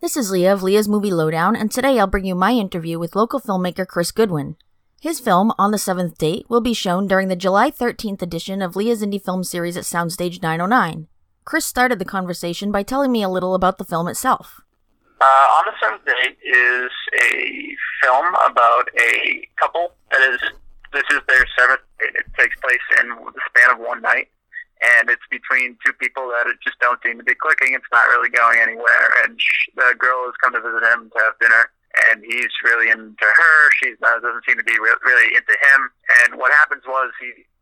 This is Leah of Leah's Movie Lowdown, and today I'll bring you my interview with local filmmaker Chris Goodwin. His film, On the Seventh Date, will be shown during the July 13th edition of Leah's Indie Film Series at Soundstage 909. Chris started the conversation by telling me a little about the film itself. On the Seventh Date is a film about a couple this is their seventh date. It takes place in the span of one night. And it's between two people that just don't seem to be clicking. It's not really going anywhere. And the girl has come to visit him to have dinner, and he's really into her. She doesn't seem to be really into him. And what happens was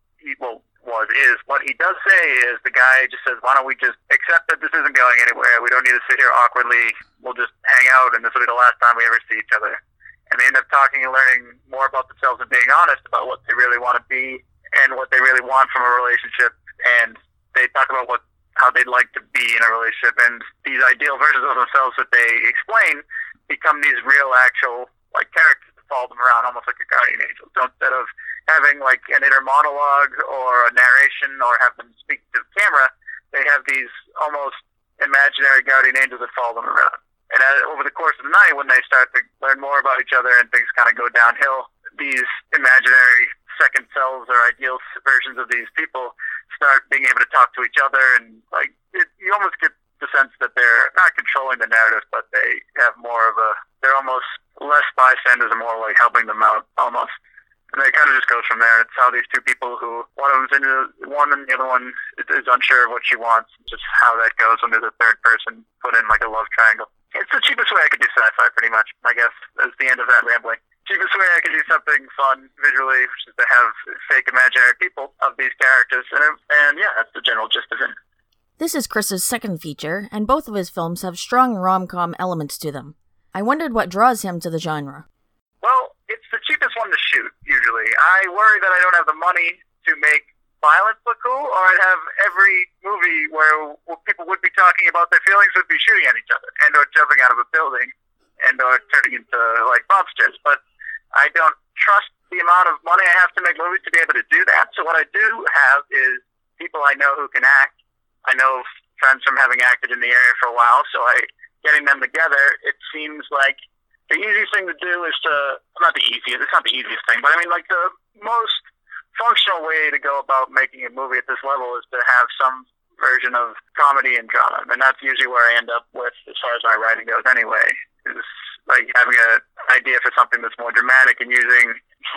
what he does say is the guy just says, why don't we just accept that this isn't going anywhere? We don't need to sit here awkwardly. We'll just hang out, and this will be the last time we ever see each other. And they end up talking and learning more about themselves and being honest about what they really want to be and what they really want from a relationship. And they talk about how they'd like to be in a relationship, and these ideal versions of themselves that they explain become these real, actual characters that follow them around, almost like a guardian angel. So instead of having an inner monologue or a narration or have them speak to the camera, they have these almost imaginary guardian angels that follow them around. And over the course of the night, when they start to learn more about each other and things kind of go downhill, these imaginary second selves or ideal versions of these people start being able to talk to each other, and you almost get the sense that they're not controlling the narrative, but they have they're almost less bystanders and more helping them out almost. And it kind of just goes from there. It's how these two people who, one of them's into one and the other one is unsure of what she wants, just how that goes when there's a third person put in a love triangle. It's the cheapest way I could do sci-fi, pretty much, I guess, is the end of that rambling. Cheapest way I could do something fun visually, which is to have fake imaginary people of these characters, and yeah, that's the general gist of it. This is Chris's second feature, and both of his films have strong rom-com elements to them. I wondered what draws him to the genre. Well, it's the cheapest one to shoot, usually. I worry that I don't have the money to make violence look cool, or I'd have every movie where people would be talking about their feelings would be shooting at each other, and or jumping out of a building, and or turning into mobsters. But I don't trust the amount of money I have to make movies to be able to do that. So what I do have is people I know who can act. I know friends from having acted in the area for a while, so getting them together, it seems like the easiest thing to do is it's not the easiest thing, but I mean the most functional way to go about making a movie at this level is to have some version of comedy and drama, and that's usually where I end up with as far as my writing goes anyway, is having an idea for something that's more dramatic and using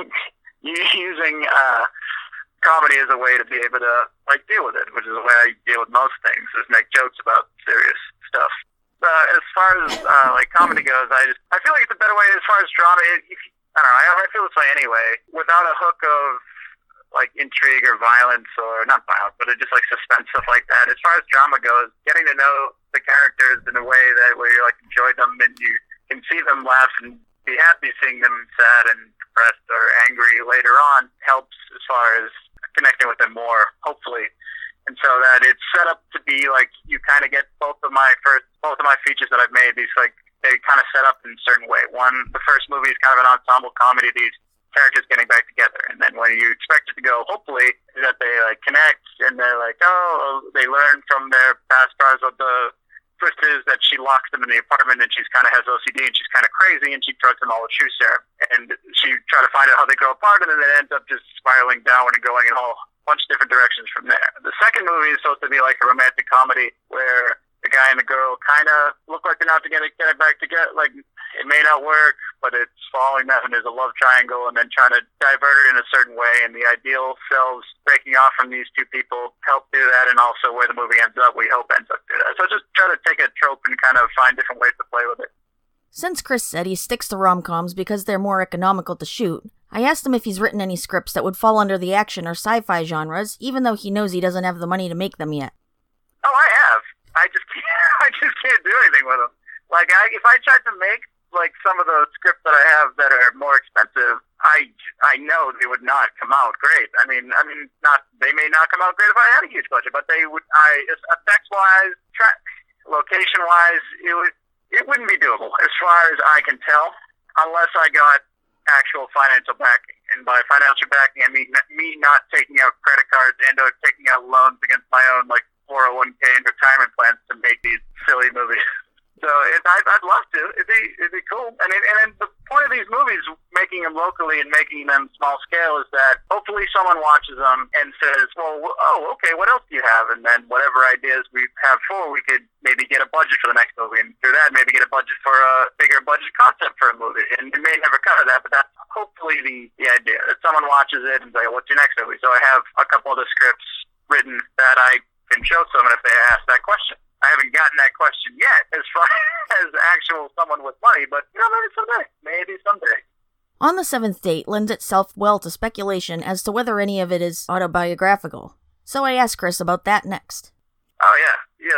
comedy as a way to be able to deal with it, which is the way I deal with most things, is make jokes about serious stuff. As far as comedy goes, I feel like it's a better way. As far as drama, I don't know. I feel this way anyway. Without a hook of intrigue or violence, or not violence, but just suspense, stuff like that. As far as drama goes, getting to know the characters in a way where you enjoy them and you can see them laugh and be happy seeing them sad and depressed or angry later on helps as far as connecting with them more, hopefully. And so that it's set up to be you kind of get both of my features that I've made. These they kind of set up in a certain way. The first movie is kind of an ensemble comedy. These characters getting back together, and then when you expect it to go, hopefully, is that they connect and they're they learn from their past stars. Of the first is that she locks them in the apartment, and she's kind of has OCD, and she's kind of crazy, and she drugs them all with true serum, and she try to find out how they grow apart, and then it ends up just spiraling downward and going in a whole bunch of different directions from there. The second movie is supposed to be a romantic comedy where the guy and the girl kind of look like they're not going to get it back together. It may not work, but it's following them, and there's a love triangle, and then trying to divert it in a certain way. And the ideal selves breaking off from these two people help do that, and also where the movie ends up, we hope ends up do that. So just try to take a trope and kind of find different ways to play with it. Since Chris said he sticks to rom-coms because they're more economical to shoot, I asked him if he's written any scripts that would fall under the action or sci-fi genres, even though he knows he doesn't have the money to make them yet. Oh, I have. I just can't do anything with them. If I tried to make some of the scripts that I have that are more expensive, I know they would not come out great. I mean, they may not come out great if I had a huge budget, but they would. Effects wise, location wise, it wouldn't be doable as far as I can tell, unless I got actual financial backing. And by financial backing, I mean me not taking out credit cards and or taking out loans against my own 401k and retirement plans to make these silly movies. So I'd love to. It'd be cool. And the point of these movies, making them locally and making them small scale, is that hopefully someone watches them and says, well, oh, okay, what else do you have? And then whatever ideas we have for, we could maybe get a budget for the next movie. And through that, maybe get a budget for a bigger budget concept for a movie. And it may never come to that, but that's hopefully the idea. That someone watches it and say, what's your next movie? So I have a couple of the scripts written that I can show someone if they ask that question. I haven't gotten that question yet as far as actual someone with money, but maybe someday. Maybe someday. On the Seventh Date lends itself well to speculation as to whether any of it is autobiographical. So I asked Chris about that next. Oh, yeah. Yes.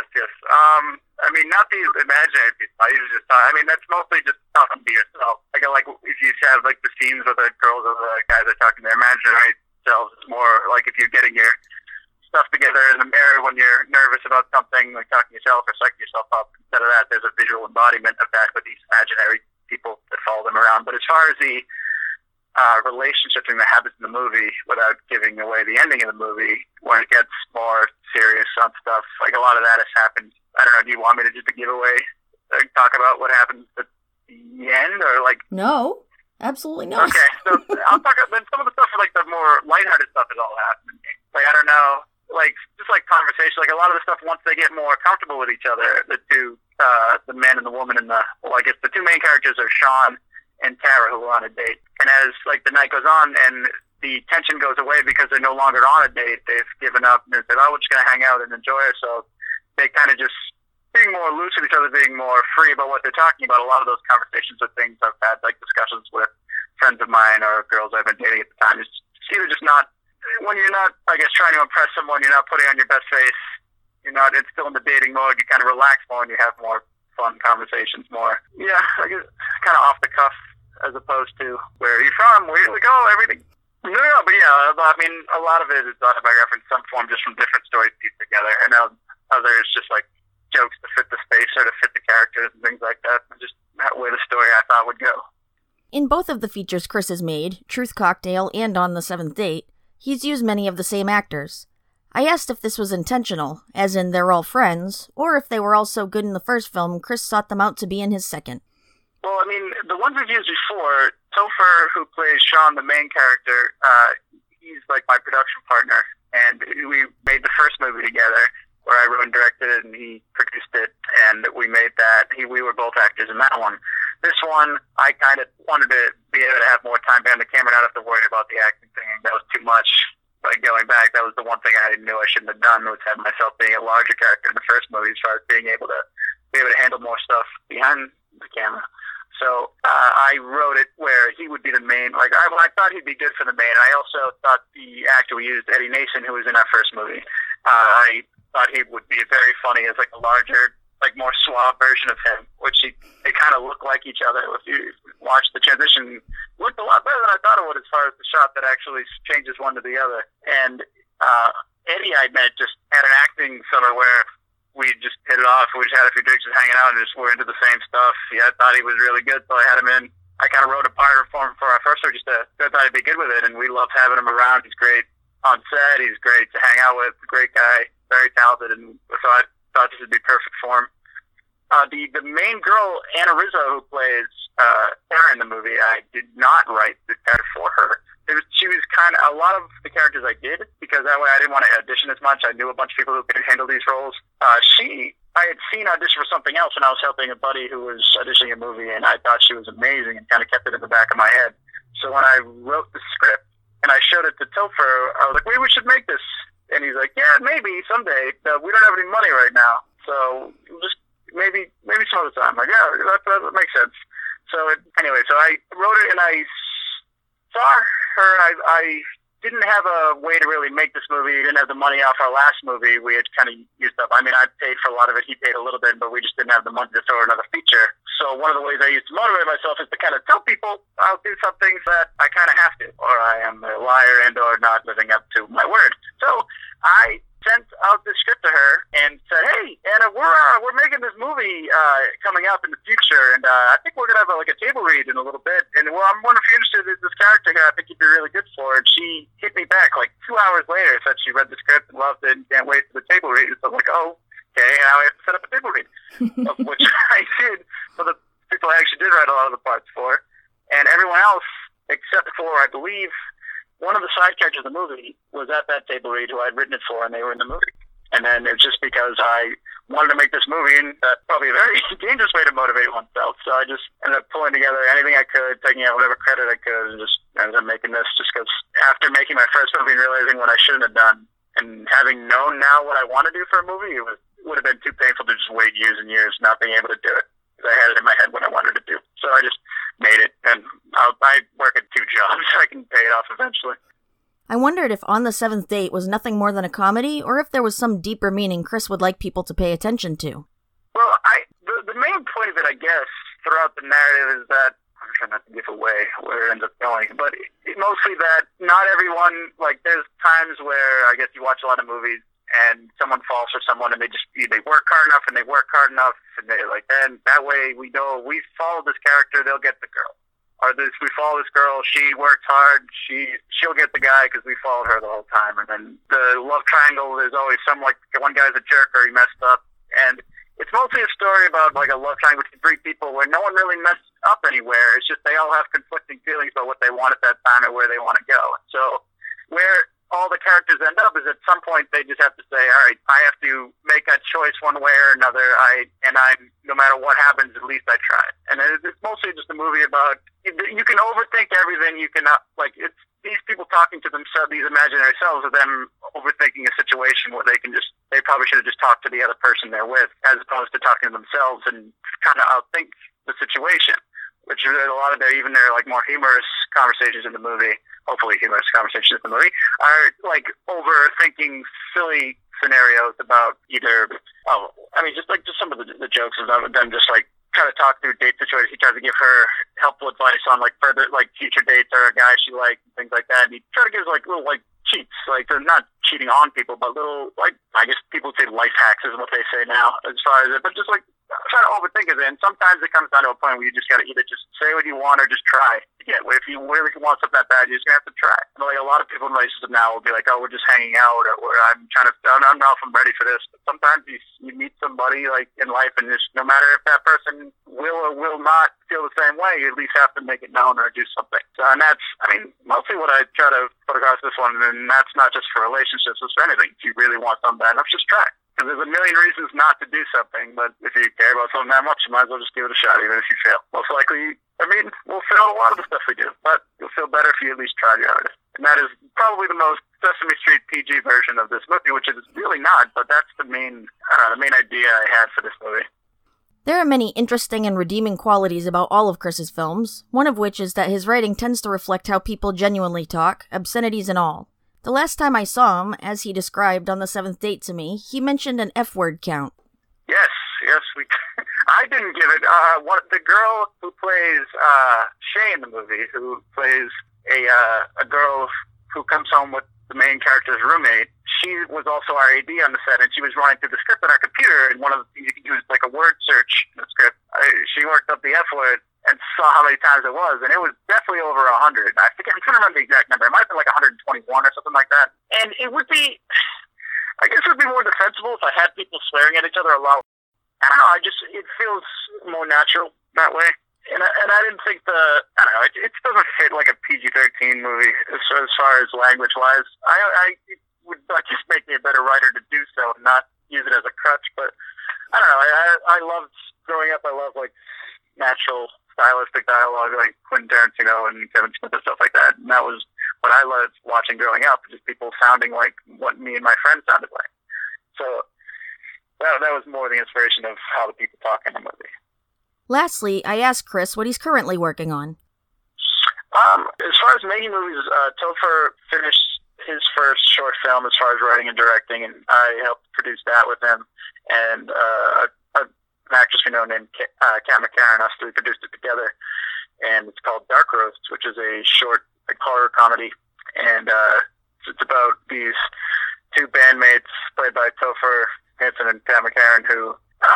I mean, not the imaginary people. I usually just talk. I mean, that's mostly just talking to yourself. Like if you have, like, the scenes where the girls or the guys are talking to their imaginary selves, it's more like if you're getting your stuff together in the mirror when you're nervous about something, like talking to yourself or psyching yourself up. Instead of that, there's a visual embodiment of that with these imaginary people that follow them around. But as far as the relationship thing that happens in the movie, without giving away the ending of the movie, when it gets more serious on stuff, like a lot of that has happened. I don't know, do you want me to just give away, talk about what happens at the end, or like... No, absolutely not. Okay, so I'll talk about, then some of the stuff, like the more lighthearted stuff is all happening. Like, I don't know, like, just like conversation, like a lot of the stuff, once they get more comfortable with each other, the two, the man and the woman and I guess the two main characters are Sean and Tara, who are on a date. And as, like, the night goes on and the tension goes away because they're no longer on a date, they've given up and they said, oh, we're just going to hang out and enjoy ourselves. They kind of just being more loose with each other, being more free about what they're talking about. A lot of those conversations are things I've had, like discussions with friends of mine or girls I've been dating at the time. It's either just not, when you're not, I guess, trying to impress someone, you're not putting on your best face, it's still in the dating mode, you kind of relax more and you have more fun conversations more. Yeah, I guess kind of off the cuff as opposed to where are you from, where do we go, everything. No, but yeah, I mean, a lot of it is autobiographical in some form, just from different stories pieced together, and others just like jokes to fit the space or to fit the characters and things like that, just that way the story I thought would go. In both of the features Chris has made, Truth Cocktail and On the Seventh Date, he's used many of the same actors. I asked if this was intentional, as in they're all friends, or if they were all so good in the first film, Chris sought them out to be in his second. Well, I mean, the ones we've used before, Topher, who plays Sean, the main character, he's like my production partner, and we made the first movie together, where I wrote and directed it, and he produced it, and we made that. We were both actors in that one. This one, I kind of wanted to be able to have more time behind the camera, not have to worry about the acting thing. That was too much. Like, going back, that was the one thing I knew I shouldn't have done, was have myself being a larger character in the first movie, as far as being able to handle more stuff behind the camera. So I wrote it where he would be the main. Like, I thought he'd be good for the main. I also thought the actor we used, Eddie Nason, who was in our first movie, I thought he would be very funny as like a larger, like more suave version of him, which they kind of look like each other. If you watch the transition, looked a lot better than I thought it would, as far as the shot that actually changes one to the other. And Eddie I met just had an acting summer where we just hit it off. We just had a few drinks and hanging out and just were into the same stuff. Yeah, I thought he was really good, so I had him in. I kind of wrote a part for him for our first one, just I thought he'd be good with it, and we loved having him around. He's great on set. He's great to hang out with. Great guy, very talented, and so I thought this would be perfect for him. The main girl, Anna Rizzo, who plays Sarah in the movie, I did not write the character for her. She was kind of, a lot of the characters I did, because that way I didn't want to audition as much. I knew a bunch of people who could handle these roles. I had seen audition for something else when I was helping a buddy who was auditioning a movie, and I thought she was amazing and kind of kept it in the back of my head. So when I wrote the script and I showed it to Topher, I was like, maybe we should make this. And he's like, yeah, maybe someday. We don't have any money right now, so just maybe some other time. I'm like, yeah, that makes sense. So anyway, so I wrote it and I saw her. I didn't have a way to really make this movie. We didn't have the money off our last movie. We had kind of used up. I mean, I paid for a lot of it. He paid a little bit, but we just didn't have the money to throw another feature. So one of the ways I used to motivate myself is to kind of tell people I'll do some things that I kind of have to, or I am a liar and or not living up to my word. So I sent out the script to her and said, hey, Anna, we're making this movie coming up in the future, and I think we're going to have a table read in a little bit, and well, I'm wondering if you're interested in this character here. I think you'd be really good for it. And she hit me back like 2 hours later, said she read the script and loved it and can't wait for the table read. So I'm like, oh, okay, now we have to set up a table read, of which I did for the people I actually did write a lot of the parts for. And everyone else, except for, I believe, one of the side characters in the movie was at that table read who I'd written it for, and they were in the movie. And then it's just because I wanted to make this movie, and that's probably a very dangerous way to motivate oneself. So I just ended up pulling together anything I could, taking out whatever credit I could, and just ended up making this just because after making my first movie and realizing what I shouldn't have done, and having known now what I want to do for a movie, would have been too painful to just wait years and years not being able to do it. Because I had it in my head what I wanted to do. So I just made it, and I work at 2 jobs so I can pay it off eventually. I wondered if On the Seventh Date was nothing more than a comedy, or if there was some deeper meaning Chris would like people to pay attention to. Well, the main point of it, I guess, throughout the narrative is that, I'm trying not to give away where it ends up going, but mostly that not everyone, like, there's times where, I guess you watch a lot of movies, and someone falls for someone, and they work hard enough, and they work hard enough, and they like, then that way we know we follow this character, they'll get the girl. Or we follow this girl, she worked hard, she'll get the guy because we followed her the whole time. And then the love triangle, there's always some, like, one guy's a jerk or he messed up. And it's mostly a story about, like, a love triangle between 3 people where no one really messed up anywhere. It's just they all have conflicting feelings about what they want at that time and where they want to go. So where all the characters end up is at some point they just have to say, all right, I have to make a choice one way or another. No matter what happens, at least I tried. And it's mostly just a movie about, you can overthink everything. You cannot, like, it's these people talking to themselves, these imaginary selves of them overthinking a situation where they probably should have just talked to the other person they're with, as opposed to talking to themselves and kind of outthink the situation. Which are a lot of their like more humorous conversations in the movie, hopefully humorous conversations in the movie, are like overthinking silly scenarios about either, just some of the jokes of them just like trying to talk through date situations. He tries to give her helpful advice on like further like future dates or a guy she likes and things like that. And he tries to give like little like cheats, like they're not cheating on people, but little like I guess people say life hacks is what they say now as far as it, but just like trying to overthink it. And sometimes it comes down to a point where you just got to either just say what you want or just try. Yeah, if you really want something that bad, you're just gonna have to try. And like a lot of people in relationships now will be like, oh, we're just hanging out, or I don't know if I'm ready for this. But sometimes you meet somebody like in life, and just no matter if that person will or will not feel the same way, you at least have to make it known or do something. So, and that's, mostly what I try to put across this one, and that's not just for relationships, it's for anything. If you really want something bad enough, just try. Because there's a million reasons not to do something, but if you care about something that much, you might as well just give it a shot, even if you fail. Most likely, we'll fail at a lot of the stuff we do, but you'll feel better if you at least tried your hardest. And that is probably the most Sesame Street PG version of this movie, which is really not, but that's the main idea I had for this movie. There are many interesting and redeeming qualities about all of Chris's films, one of which is that his writing tends to reflect how people genuinely talk, obscenities and all. The last time I saw him, as he described on The Seventh Date to me, he mentioned an F-word count. Yes, I didn't give it. The girl who plays Shay in the movie, who plays a girl who comes home with the main character's roommate, she was also our AD on the set, and she was running through the script on our computer, and one of the things you can do is like a word search in the script. She worked up the F word and saw how many times it was, and it was definitely over 100. I think I'm trying to remember the exact number. It might have been like 121 or something like that. And it would be, I guess it would be more defensible if I had people swearing at each other a lot. I don't know, it feels more natural that way. And I didn't think it doesn't fit like a PG-13 movie as far as language-wise. It would just make me a better writer to do so and not use it as a crutch. But I don't know, I loved, growing up, I loved like natural stylistic dialogue like Quentin Tarantino and Kevin Smith and stuff like that. And that was what I loved watching growing up, just people sounding like what me and my friends sounded like. So that was more the inspiration of how the people talk in the movie. Lastly, I asked Chris what he's currently working on. As far as making movies, Topher finished his first short film as far as writing and directing, and I helped produce that with him. And an actress we know named Kat McCarran, us three produced it together, and it's called Dark Roast, which is a short horror comedy, and it's about these 2 bandmates played by Topher Hansen and Kat McCarran who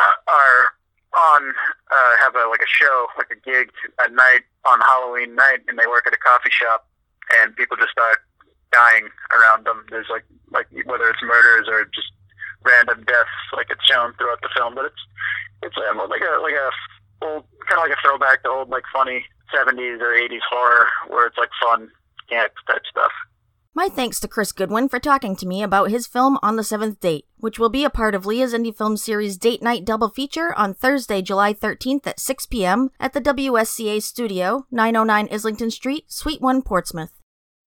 have a show, like a gig at night on Halloween night, and they work at a coffee shop, and people just start dying around them. There's like whether it's murders or just random deaths like it's shown throughout the film, but it's like a old, kind of like a throwback to old, like, funny 70s or 80s horror where it's like fun camp type stuff. My thanks to Chris Goodwin for talking to me about his film On the Seventh Date, which will be a part of Leah's Indie Film Series Date Night Double Feature on Thursday, July 13th at 6 p.m. at the WSCA Studio, 909 Islington Street, Suite 1, Portsmouth.